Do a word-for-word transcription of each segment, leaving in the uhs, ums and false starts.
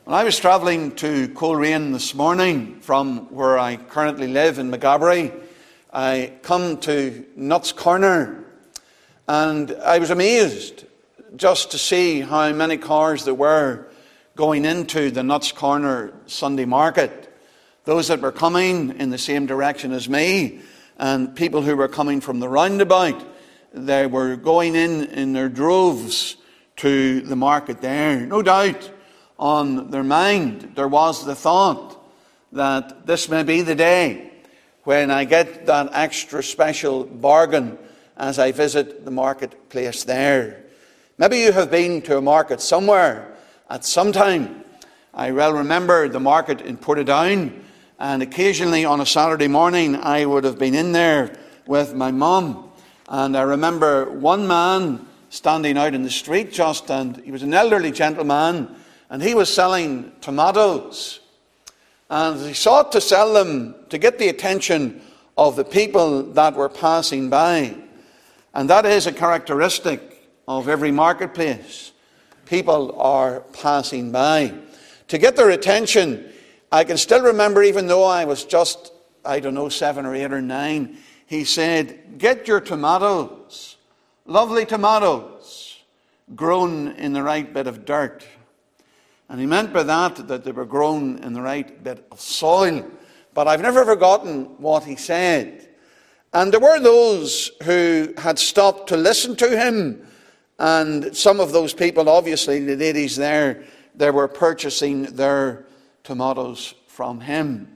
When I was travelling to Coleraine this morning from where I currently live in Maghaberry, I come to Nuts Corner, and I was amazed just to see how many cars there were going into the Nuts Corner Sunday market. Those that were coming in the same direction as me, and people who were coming from the roundabout, they were going in in their droves to the market there. No doubt on their mind there was the thought that this may be the day when I get that extra special bargain as I visit the marketplace there. Maybe you have been to a market somewhere at some time. I well remember the market in Portadown, and occasionally on a Saturday morning I would have been in there with my mum. And I remember one man standing out in the street just, and he was an elderly gentleman, and he was selling tomatoes. And he sought to sell them to get the attention of the people that were passing by. And that is a characteristic of every marketplace. People are passing by. To get their attention, I can still remember, even though I was just, I don't know, seven or eight or nine, he said, "Get your tomatoes, lovely tomatoes, grown in the right bit of dirt." And he meant by that that they were grown in the right bit of soil. But I've never forgotten what he said. And there were those who had stopped to listen to him. And some of those people, obviously the ladies there, they were purchasing their tomatoes from him.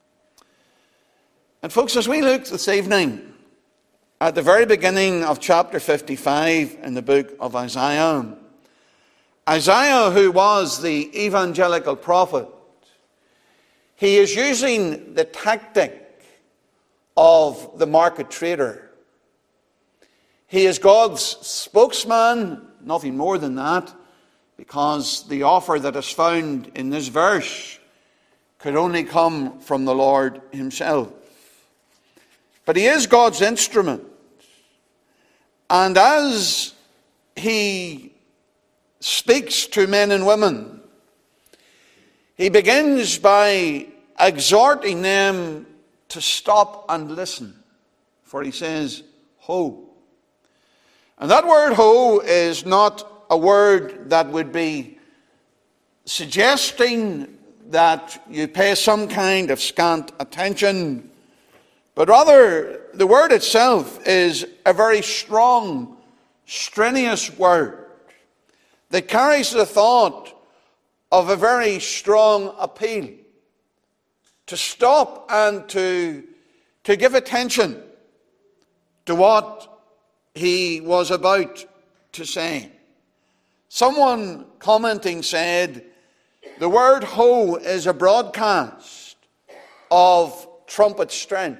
And folks, as we look this evening at the very beginning of chapter fifty-five in the book of Isaiah, Isaiah, who was the evangelical prophet, he is using the tactic of the market trader. He is God's spokesman, nothing more than that, because the offer that is found in this verse could only come from the Lord himself. But he is God's instrument. And as he speaks to men and women, he begins by exhorting them to stop and listen. For he says, "Ho." And that word "ho" is not a word that would be suggesting that you pay some kind of scant attention, but rather the word itself is a very strong, strenuous word that carries the thought of a very strong appeal to stop and to, to give attention to what he was about to say. Someone commenting said, the word "ho" is a broadcast of trumpet strength.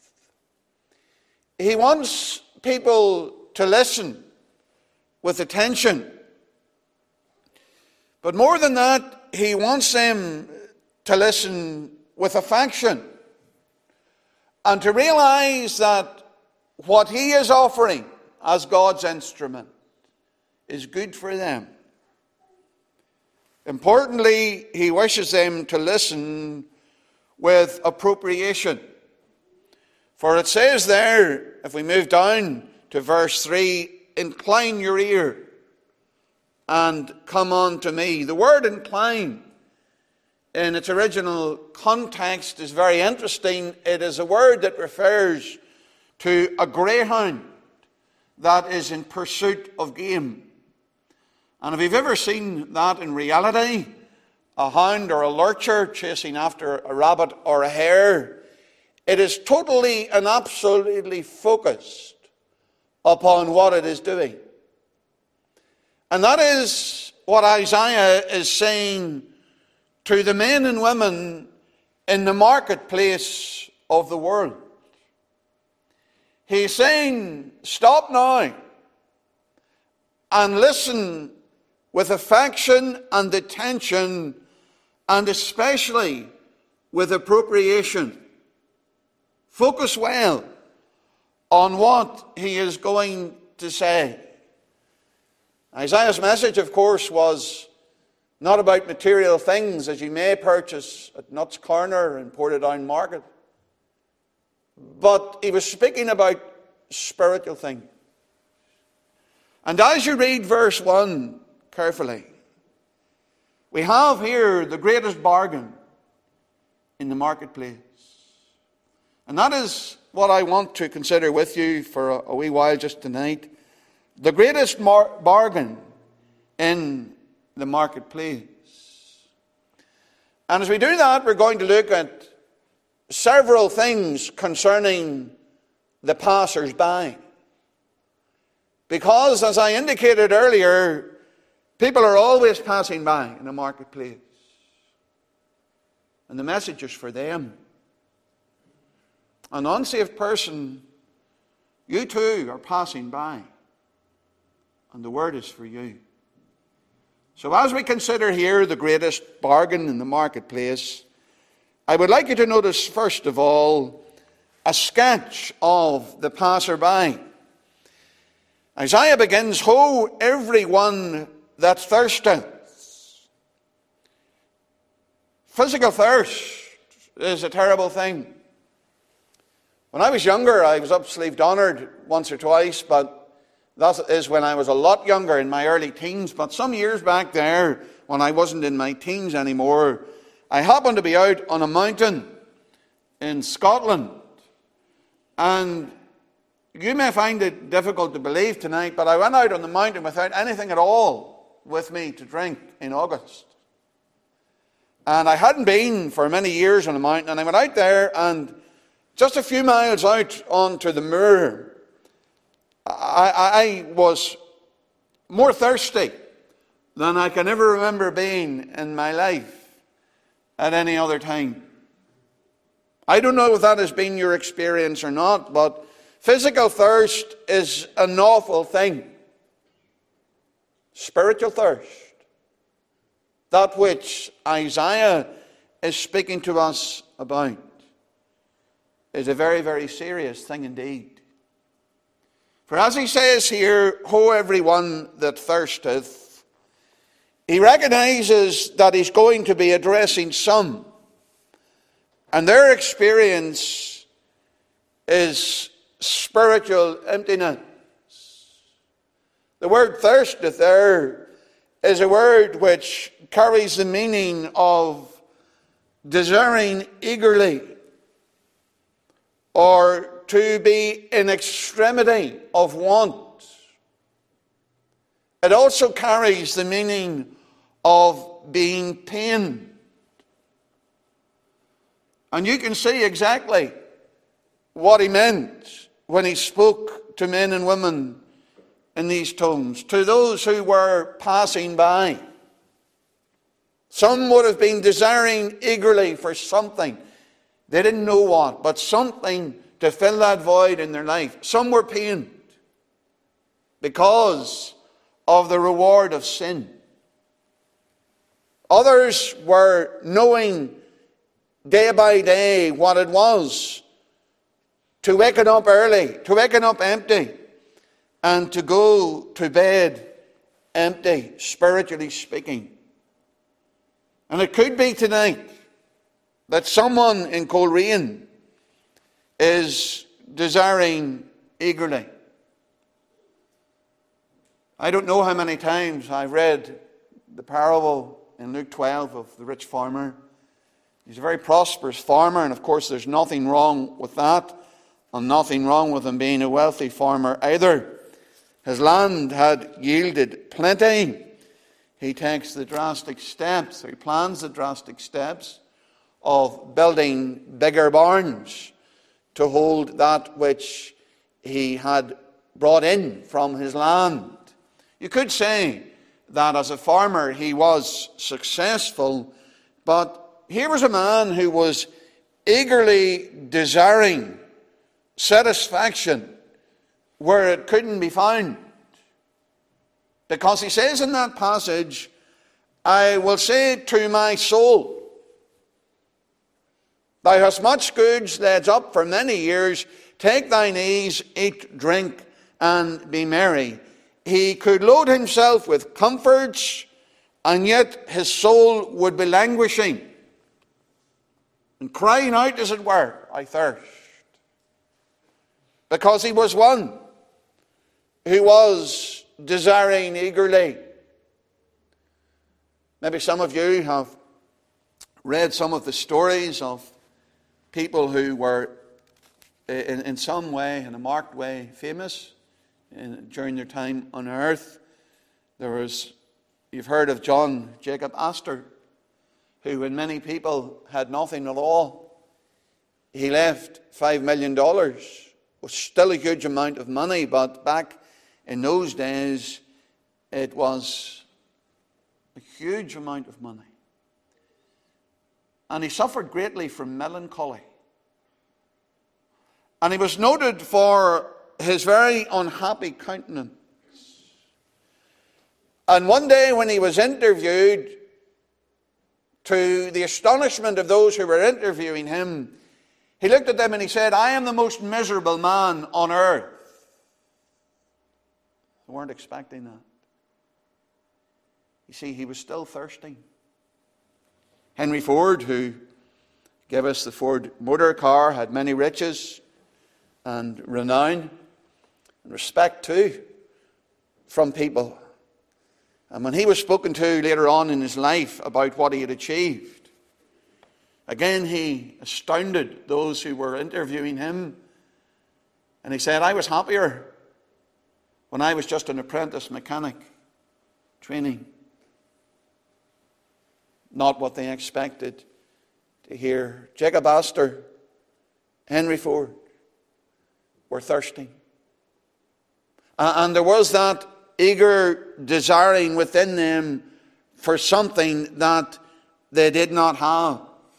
He wants people to listen with attention. But more than that, he wants them to listen with affection and to realize that what he is offering as God's instrument is good for them. Importantly, he wishes them to listen with appropriation. For it says there, if we move down to verse three, "Incline your ear and come unto me." The word "incline" in its original context is very interesting. It is a word that refers to a greyhound that is in pursuit of game. And if you've ever seen that in reality, a hound or a lurcher chasing after a rabbit or a hare, it is totally and absolutely focused upon what it is doing. And that is what Isaiah is saying to the men and women in the marketplace of the world. He's saying, stop now and listen with affection and attention, and especially with appropriation. Focus well on what he is going to say. Isaiah's message, of course, was not about material things as you may purchase at Nuts Corner and Portadown Market, but he was speaking about spiritual things. And as you read verse one carefully, we have here the greatest bargain in the marketplace. And that is what I want to consider with you for a, a wee while just tonight. The greatest mar- bargain in the marketplace. And as we do that, we're going to look at several things concerning the passers-by. Because, as I indicated earlier, people are always passing by in a marketplace. And the message is for them. An unsaved person, you too are passing by. And the word is for you. So as we consider here the greatest bargain in the marketplace, I would like you to notice, first of all, a sketch of the passerby. Isaiah begins, "Ho, everyone that thirsteth." Physical thirst is a terrible thing. When I was younger, I was up-sleeved honoured once or twice, but that is when I was a lot younger, in my early teens. But some years back there, when I wasn't in my teens anymore, I happened to be out on a mountain in Scotland. And you may find it difficult to believe tonight, but I went out on the mountain without anything at all with me to drink in August. And I hadn't been for many years on a mountain, and I went out there, and just a few miles out onto the moor, I, I was more thirsty than I can ever remember being in my life at any other time. I don't know if that has been your experience or not, but physical thirst is an awful thing. Spiritual thirst, that which Isaiah is speaking to us about, is a very, very serious thing indeed. For as he says here, "Ho, everyone that thirsteth," he recognizes that he's going to be addressing some. And their experience is spiritual emptiness. The word "thirsteth" there is a word which carries the meaning of desiring eagerly, or to be in extremity of want. It also carries the meaning of being pained. And you can see exactly what he meant when he spoke to men and women in these tones, to those who were passing by. Some would have been desiring eagerly for something. They didn't know what, but something to fill that void in their life. Some were pained because of the reward of sin. Others were knowing day by day what it was to waken up early, to waken up empty, and to go to bed empty, spiritually speaking. And it could be tonight that someone in Coleraine is desiring eagerly. I don't know how many times I've read the parable in Luke twelve of the rich farmer. He's a very prosperous farmer, and of course there's nothing wrong with that, and nothing wrong with him being a wealthy farmer either. His land had yielded plenty. He takes the drastic steps, or he plans the drastic steps of building bigger barns to hold that which he had brought in from his land. You could say that as a farmer he was successful, but here was a man who was eagerly desiring satisfaction where it couldn't be found. Because he says in that passage, "I will say to my soul, thou hast much goods laid up for many years. Take thine ease, eat, drink, and be merry." He could load himself with comforts and yet his soul would be languishing and crying out, as it were, I thirst. Because he was one who was desiring eagerly. Maybe some of you have read some of the stories of people who were in, in some way, in a marked way, famous in, during their time on earth. There was, you've heard of John Jacob Astor, who, when many people had nothing at all, he left five million dollars. It was still a huge amount of money, but back in those days, it was a huge amount of money. And he suffered greatly from melancholy. And he was noted for his very unhappy countenance. And one day when he was interviewed, to the astonishment of those who were interviewing him, he looked at them and he said, I am the most miserable man on earth. They weren't expecting that. You see, he was still thirsty. Henry Ford, who gave us the Ford motor car, had many riches and renown and respect too from people. And when he was spoken to later on in his life about what he had achieved, again he astounded those who were interviewing him. And he said, I was happier when I was just an apprentice mechanic training. Not what they expected to hear. Jacob Astor, Henry Ford were thirsty. And there was that eager desiring within them for something that they did not have.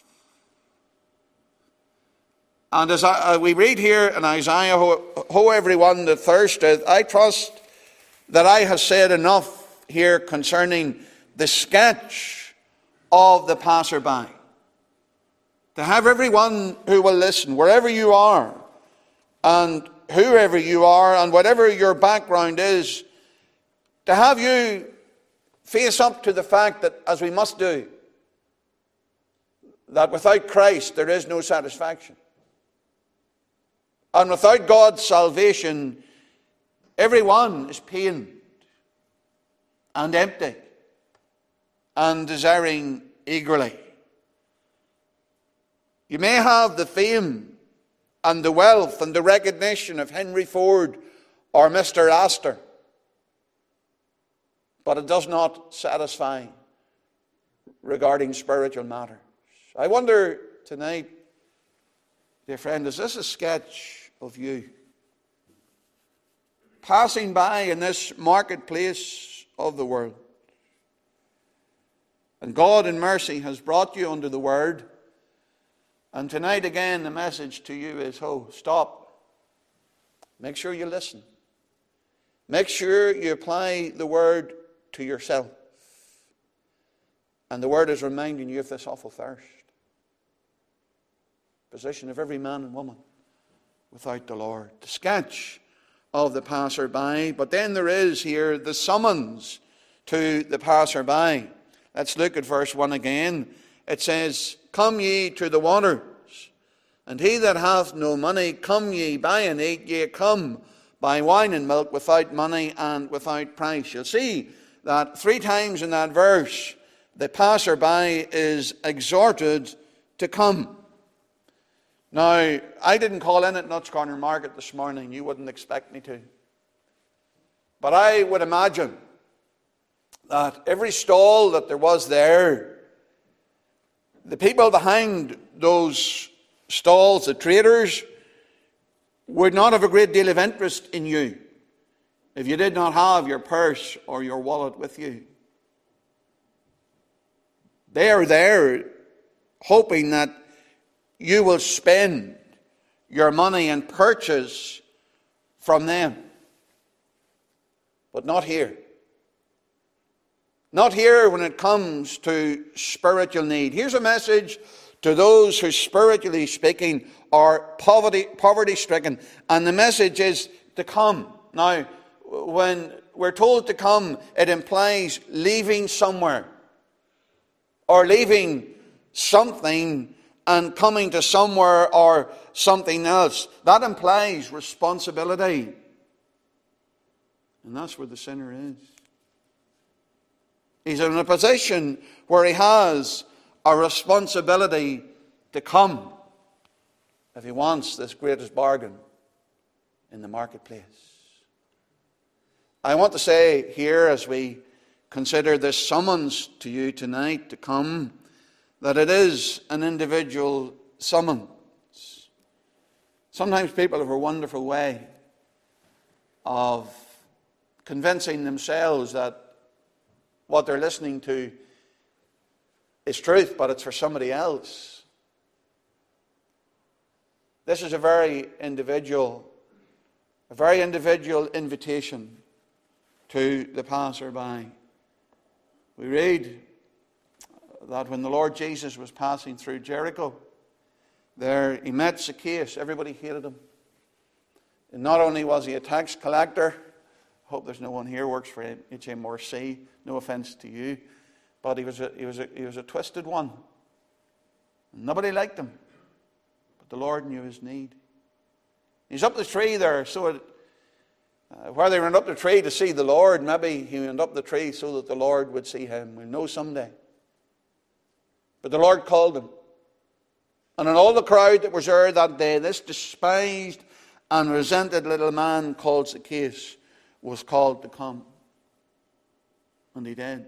And as I, uh, we read here in Isaiah, ho, ho everyone that thirsteth, I trust that I have said enough here concerning the sketch of the passerby. To have everyone who will listen, wherever you are, and whoever you are, and whatever your background is, to have you face up to the fact that, as we must do, that without Christ there is no satisfaction. And without God's salvation, everyone is pained and empty and desiring eagerly. You may have the fame and the wealth and the recognition of Henry Ford or Mister Astor, but it does not satisfy regarding spiritual matters. I wonder tonight, dear friend, is this a sketch of you passing by in this marketplace of the world? And God in mercy has brought you under the word. And tonight again the message to you is, oh, stop. Make sure you listen. Make sure you apply the word to yourself. And the word is reminding you of this awful thirst. Position of every man and woman without the Lord. The sketch of the passerby. But then there is here the summons to the passerby. Let's look at verse one again. It says, Come ye to the waters, and he that hath no money, come ye, buy and eat, yea, come, buy wine and milk without money and without price. You'll see that three times in that verse, the passerby is exhorted to come. Now, I didn't call in at Nuts Corner Market this morning. You wouldn't expect me to. But I would imagine that every stall that there was there, the people behind those stalls, the traders, would not have a great deal of interest in you if you did not have your purse or your wallet with you. They are there hoping that you will spend your money and purchase from them. But not here. Not here when it comes to spiritual need. Here's a message to those who, spiritually speaking, are poverty, poverty-stricken. And the message is to come. Now, when we're told to come, it implies leaving somewhere. or leaving something and coming to somewhere or something else. That implies responsibility. And that's where the sinner is. He's in a position where he has a responsibility to come if he wants this greatest bargain in the marketplace. I want to say here, as we consider this summons to you tonight to come, that it is an individual summons. Sometimes people have a wonderful way of convincing themselves that what they're listening to is truth, but it's for somebody else. This is a very individual, a very individual invitation to the passerby. We read that when the Lord Jesus was passing through Jericho, there he met Zacchaeus. Everybody hated him. And not only was he a tax collector, I hope there's no one here who works for H M R C, no offense to you, but he was a, he was a, he was a twisted one. Nobody liked him, but the Lord knew his need. He's up the tree there, so it, uh, where they went up the tree to see the Lord, maybe he went up the tree so that the Lord would see him. We'll know someday. But the Lord called him. And in all the crowd that was there that day, this despised and resented little man called Zacchaeus was called to come. And he did.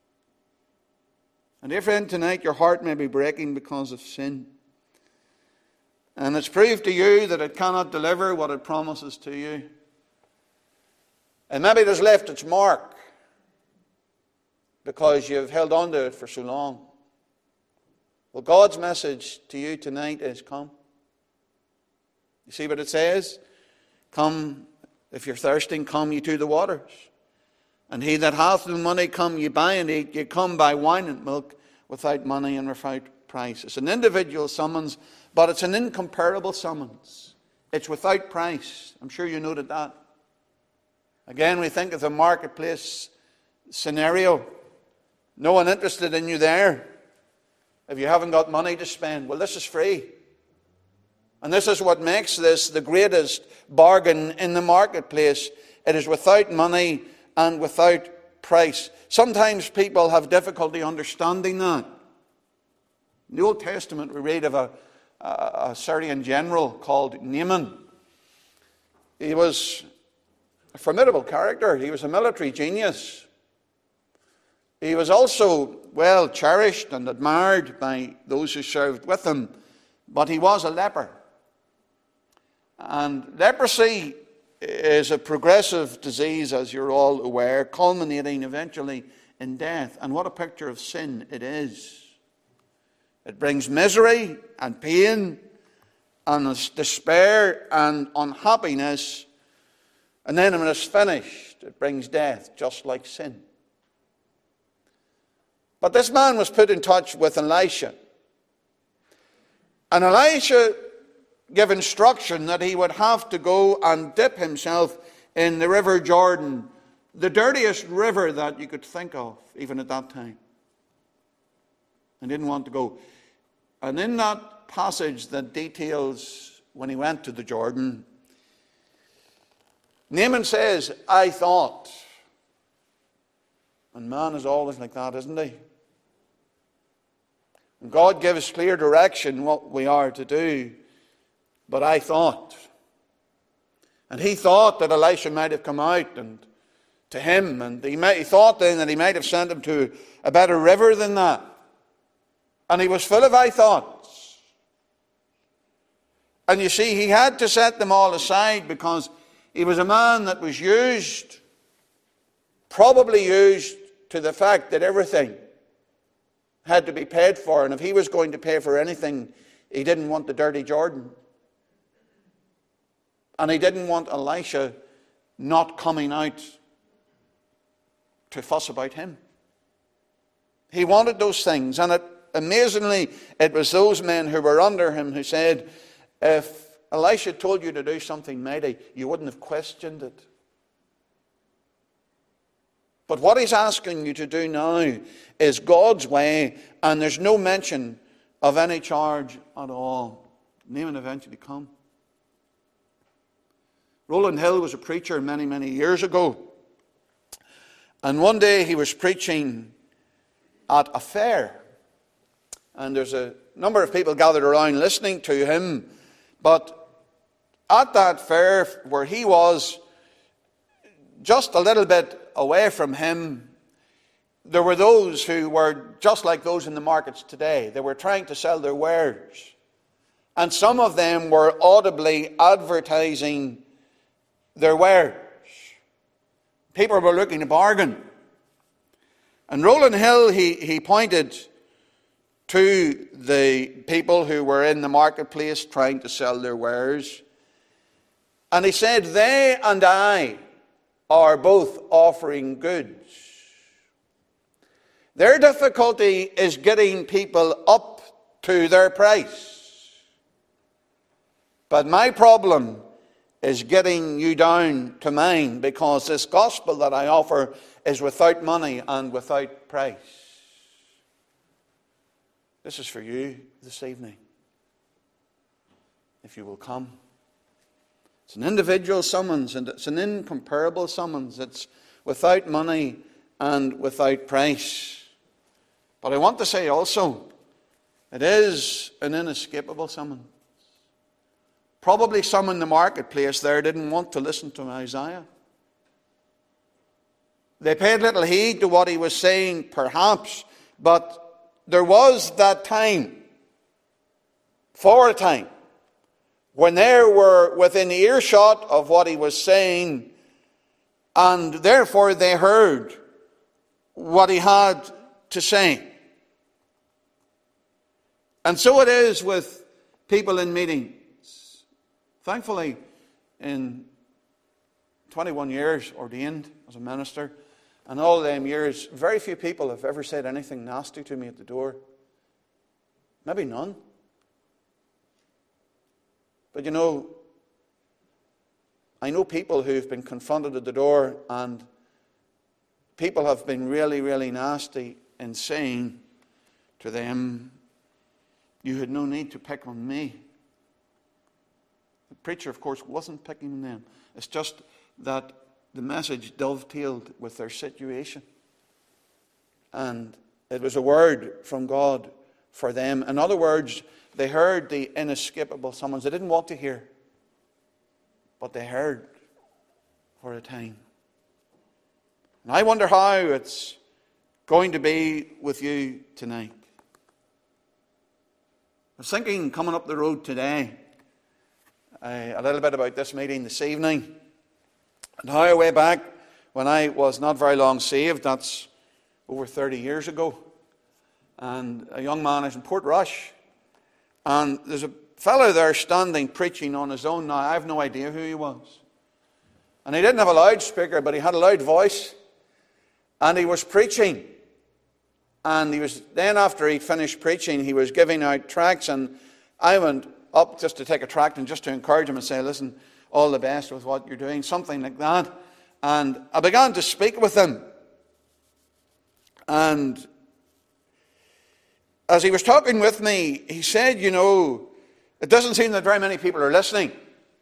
And dear friend, tonight your heart may be breaking because of sin. And it's proved to you that it cannot deliver what it promises to you. And maybe it has left its mark because you've held on to it for so long. Well, God's message to you tonight is come. You see what it says? Come, if you're thirsting, come ye to the waters. And he that hath no money, come ye buy and eat. Ye come buy wine and milk without money and without price. It's an individual summons, but it's an incomparable summons. It's without price. I'm sure you noted that. Again, we think of the marketplace scenario. No one interested in you there. If you haven't got money to spend, well, this is free. And this is what makes this the greatest bargain in the marketplace. It is without money and without price. Sometimes people have difficulty understanding that. In the Old Testament, we read of a, a, a Syrian general called Naaman. He was a formidable character. He was a military genius. He was also well cherished and admired by those who served with him, but he was a leper. And leprosy is a progressive disease, as you're all aware, culminating eventually in death. And what a picture of sin it is. It brings misery and pain and despair and unhappiness. And then when it's finished, it brings death, just like sin. But this man was put in touch with Elisha. And Elisha gave instruction that he would have to go and dip himself in the river Jordan, the dirtiest river that you could think of, even at that time. And didn't want to go. And in that passage that details when he went to the Jordan, Naaman says, I thought. And man is always like that, isn't he? And God gives clear direction what we are to do. But I thought. And he thought that Elisha might have come out and to him. And he, might, he thought then that he might have sent him to a better river than that. And he was full of I thoughts. And you see, he had to set them all aside because he was a man that was used, probably used to the fact that everything had to be paid for. And if he was going to pay for anything, he didn't want the dirty Jordan. And he didn't want Elisha not coming out to fuss about him. He wanted those things. And it, amazingly, it was those men who were under him who said, if Elisha told you to do something mighty, you wouldn't have questioned it. But what he's asking you to do now is God's way, and there's no mention of any charge at all. Name and eventually come. Roland Hill was a preacher many, many years ago. And one day he was preaching at a fair. And there's a number of people gathered around listening to him. But at that fair where he was, just a little bit away from him, there were those who were just like those in the markets today. They were trying to sell their wares. And some of them were audibly advertising their wares. People were looking to bargain. And Roland Hill, he, he pointed to the people who were in the marketplace trying to sell their wares. And he said, they and I are both offering goods. Their difficulty is getting people up to their price. But my problem is getting you down to mine, because this gospel that I offer is without money and without price. This is for you this evening, if you will come. It's an individual summons, and it's an incomparable summons. It's without money and without price. But I want to say also, it is an inescapable summons. Probably some in the marketplace there didn't want to listen to Isaiah. They paid little heed to what he was saying, perhaps, but there was that time, for a time, when they were within earshot of what he was saying, and therefore they heard what he had to say. And so it is with people in meetings. Thankfully, in twenty-one years ordained as a minister, and all them years, very few people have ever said anything nasty to me at the door. Maybe none. But you know, I know people who've been confronted at the door, and people have been really, really nasty in saying to them, you had no need to pick on me. The preacher, of course, wasn't picking on them. It's just that the message dovetailed with their situation. And it was a word from God for them. In other words, they heard the inescapable summons. They didn't want to hear, but they heard for a time. And I wonder how it's going to be with you tonight. I was thinking, coming up the road today, uh, a little bit about this meeting this evening, and how way back when I was not very long saved, that's over thirty years ago, and a young man is in Portrush, and there's a fellow there standing preaching on his own. Now, I have no idea who he was. And he didn't have a loudspeaker, but he had a loud voice, and he was preaching. And he was then, after he finished preaching, he was giving out tracts, and I went up just to take a tract and just to encourage him and say, listen, all the best with what you're doing, something like that. And I began to speak with him. And as he was talking with me, he said, you know, it doesn't seem that very many people are listening.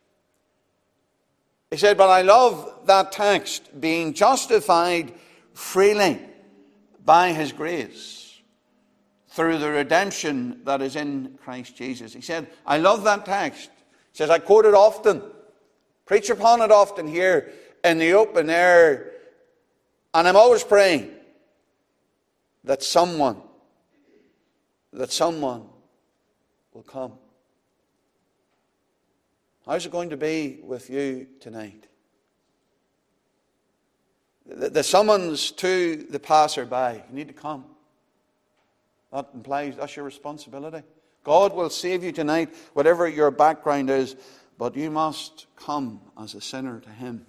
He said, but I love that text, being justified freely by his grace through the redemption that is in Christ Jesus. He said, I love that text. He says, I quote it often, preach upon it often here in the open air, and I'm always praying that someone, that someone will come. How's it going to be with you tonight? The, the summons to the passerby, you need to come. That implies that's your responsibility. God will save you tonight, whatever your background is, but you must come as a sinner to him.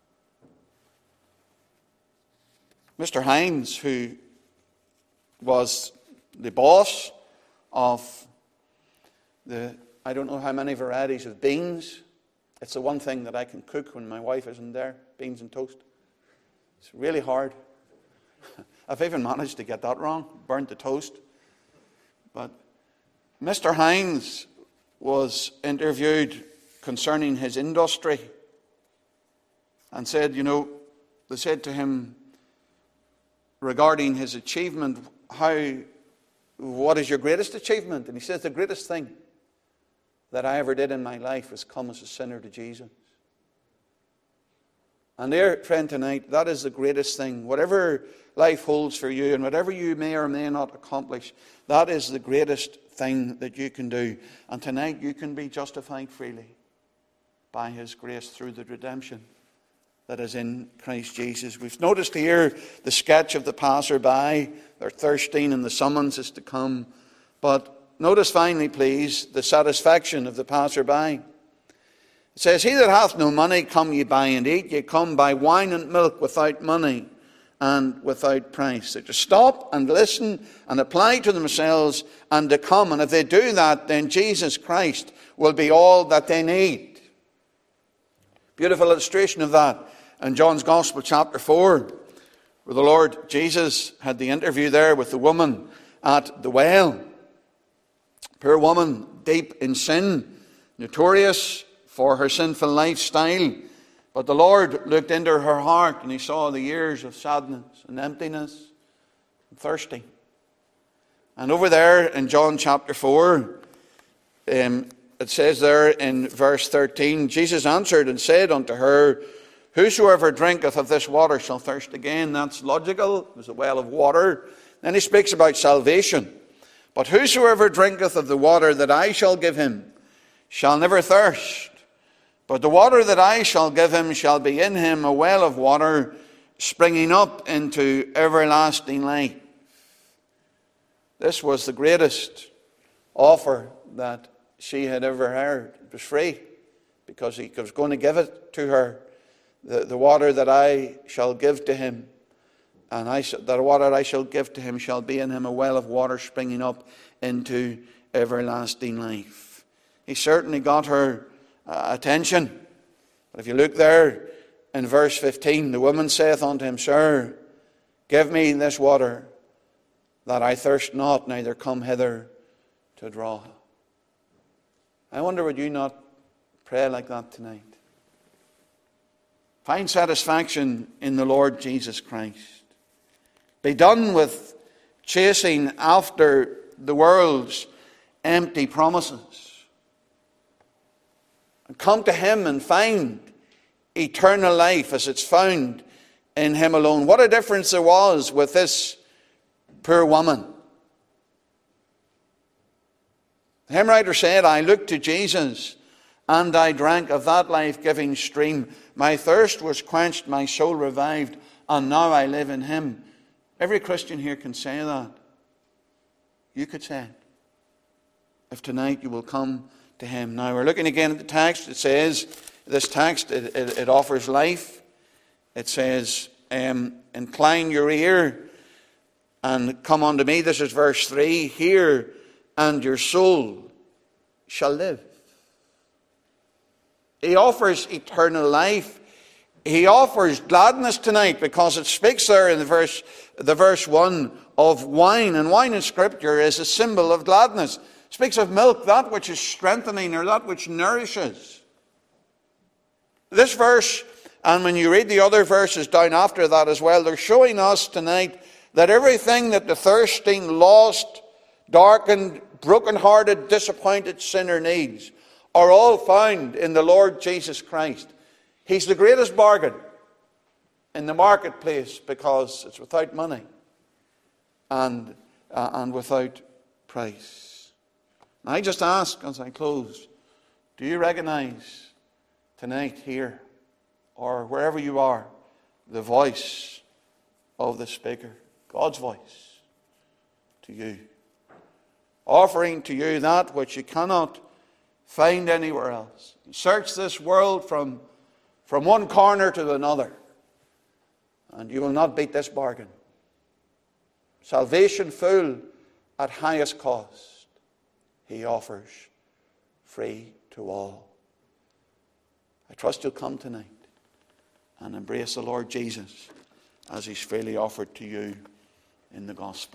Mister Hines, who was the boss of the, I don't know how many varieties of beans. It's the one thing that I can cook when my wife isn't there, beans and toast. It's really hard. I've even managed to get that wrong, burnt the toast. But Mister Hines was interviewed concerning his industry and said, you know, they said to him regarding his achievement, how, what is your greatest achievement? And he says, the greatest thing that I ever did in my life was come as a sinner to Jesus. And dear friend, tonight, that is the greatest thing. Whatever life holds for you and whatever you may or may not accomplish, that is the greatest thing that you can do. And tonight you can be justified freely by His grace through the redemption that is in Christ Jesus. We've noticed here the sketch of the passerby. They're thirsting and the summons is to come. But notice finally, please, the satisfaction of the passerby. It says, he that hath no money, come ye buy and eat. Ye come buy wine and milk without money and without price. They're to stop and listen and apply to themselves and to come. And if they do that, then Jesus Christ will be all that they need. Beautiful illustration of that in John's Gospel, chapter four, where the Lord Jesus had the interview there with the woman at the well. Poor woman, deep in sin, notorious for her sinful lifestyle. But the Lord looked into her heart and He saw the years of sadness and emptiness and thirsty. And over there in John chapter four, um, it says there in verse thirteen, Jesus answered and said unto her, whosoever drinketh of this water shall thirst again. That's logical. There's a well of water. Then He speaks about salvation. But whosoever drinketh of the water that I shall give him shall never thirst. But the water that I shall give him shall be in him a well of water springing up into everlasting life. This was the greatest offer that she had ever heard. It was free because He was going to give it to her. The, the water that I shall give to him, and I the water I shall give to him shall be in him a well of water springing up into everlasting life. He certainly got her uh, attention. But if you look there in verse fifteen, the woman saith unto him, Sir, give me this water, that I thirst not, neither come hither to draw. I wonder, would you not pray like that tonight? Find satisfaction in the Lord Jesus Christ. Be done with chasing after the world's empty promises. And come to Him and find eternal life as it's found in Him alone. What a difference there was with this poor woman. The hymn writer said, I looked to Jesus and I drank of that life-giving stream. My thirst was quenched, my soul revived, and now I live in Him. Every Christian here can say that. You could say it. If tonight you will come to Him. Now we're looking again at the text. It says, this text, it, it, it offers life. It says, um, incline your ear and come unto me. This is verse three. Hear, and your soul shall live. He offers eternal life. He offers gladness tonight, because it speaks there in the verse, the verse one of wine. And wine in Scripture is a symbol of gladness. It speaks of milk, that which is strengthening or that which nourishes. This verse, and when you read the other verses down after that as well, they're showing us tonight that everything that the thirsting, lost, darkened, broken-hearted, disappointed sinner needs are all found in the Lord Jesus Christ. He's the greatest bargain in the marketplace, because it's without money and, uh, and without price. And I just ask as I close, do you recognize tonight here, or wherever you are, the voice of the speaker, God's voice to you, offering to you that which you cannot find anywhere else? Search this world from, from one corner to another, and you will not beat this bargain. Salvation full at highest cost, He offers free to all. I trust you'll come tonight and embrace the Lord Jesus as he's freely offered to you in the gospel.